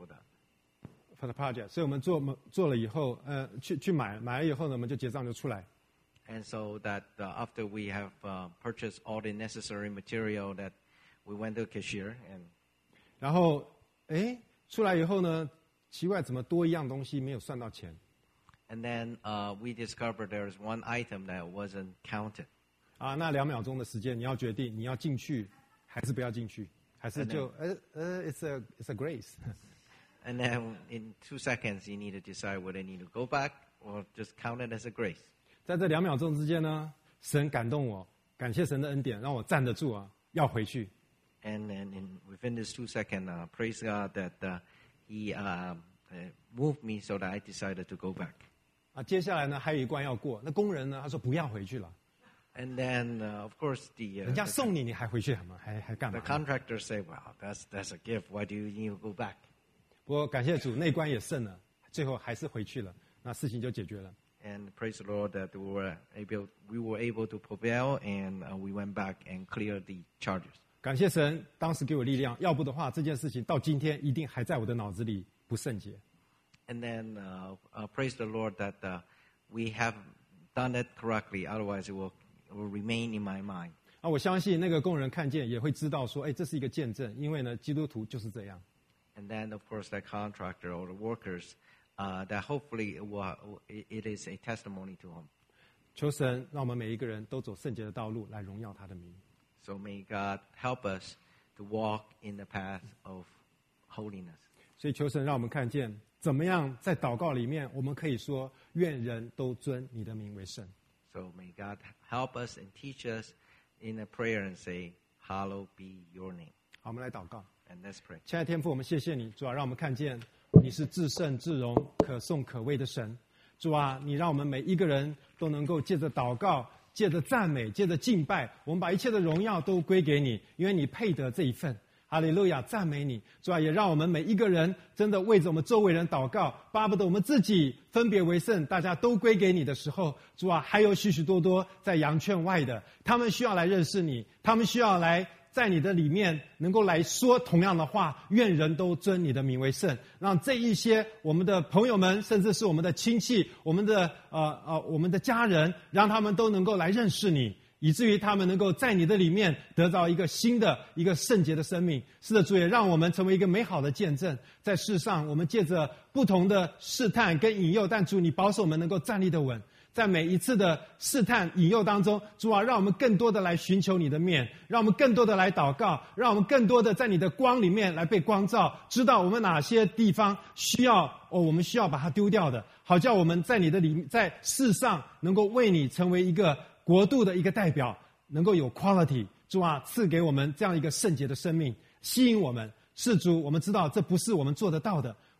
the project， 所以我们做了以后，去买了以后呢，我们就结账就出来。 And so that after we have purchased all the necessary material, that we went to the cashier and. 然后，出来以后呢，奇怪，怎么多一样东西没有算到钱？ And then we discovered there is one item that wasn't counted. 那2秒钟的时间，你要决定你要进去还是不要进去，还是就it's a grace. And then in 2 seconds, you need to decide whether you need to go back or just count it as a grace. 在这2秒钟之间呢，神感动我，感谢神的恩典，让我站得住啊，要回去。 And then within this 2 seconds, praise God that He moved me so that I decided to go back. 接下来呢还有一关要过，那工人呢他说不要回去了。 And then of course 人家送你还回去什么？还干嘛 ？The contractor say, "Well, that's a gift. Why do you need to go back?" 不过感谢主，那关也胜了，最后还是回去了，那事情就解决了。 And praise the Lord that we were able to prevail, and we went back and cleared the charges. 感谢神，当时给我力量，要不的话，这件事情到今天一定还在我的脑子里不圣洁。 And then praise the Lord that we have done it correctly. Otherwise, it will remain in my mind. 我相信那个工人看见也会知道说，这是一个见证，因为呢，基督徒就是这样。 And then, of course, that contractor or the workers, that hopefully it is a testimony to him. 求神让我们每一个人都走圣洁的道路，来荣耀他的名。 So may God help us to walk in the path of holiness. 所以求神让我们看见，怎么样在祷告里面，我们可以说，愿人都尊你的名为圣。 So may God help us and teach us in a prayer and say, "Hallowed be your name." 好，我们来祷告。 And let's pray. 亲爱的天父，我们谢谢你，主啊，让我们看见你是至圣至荣、可颂可畏的神。主啊，你让我们每一个人都能够借着祷告、借着赞美、借着敬拜，我们把一切的荣耀都归给你，因为你配得这一份。哈利路亚，赞美你，主啊，也让我们每一个人真的为着我们周围人祷告，巴不得我们自己分别为圣，大家都归给你的时候，主啊，还有许许多多在羊圈外的，他们需要来认识你，他们需要来在你的里面能够来说同样的话，愿人都尊你的名为圣，让这一些我们的朋友们，甚至是我们的亲戚，我们的家人，让他们都能够来认识你，以至于他们能够在你的里面得到一个新的一个圣洁的生命。是的，主也让我们成为一个美好的见证，在世上我们借着不同的试探跟引诱，但主你保守我们能够站立得稳。在每一次的试探引诱当中，主啊，让我们更多的来寻求你的面，让我们更多的来祷告，让我们更多的在你的光里面来被光照，知道我们哪些地方需要我们需要把它丢掉的，好叫我们在你的在世上能够为你成为一个国度的一个代表，能够有 quality。主啊，赐给我们这样一个圣洁的生命，吸引我们。是主，我们知道这不是我们做得到的，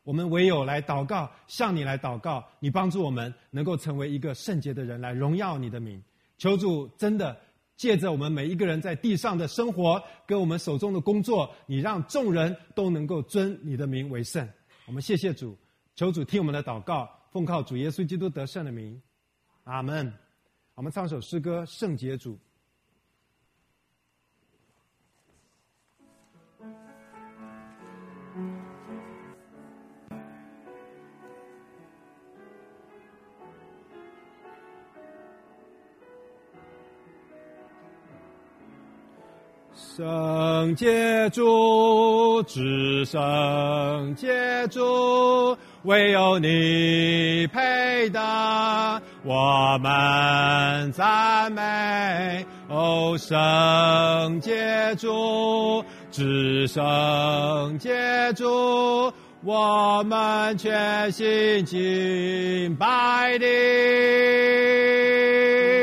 我们唯有来祷告，向你来祷告，你帮助我们能够成为一个圣洁的人，来荣耀你的名。求主真的借着我们每一个人在地上的生活，跟我们手中的工作，你让众人都能够尊你的名为圣。我们谢谢主，求主听我们的祷告，奉靠主耶稣基督得胜的名，阿们。我们唱首诗歌《圣洁主》。圣洁主，至圣洁主，唯有你配得我们赞美。哦，圣洁主，至圣洁主，我们全心敬拜你。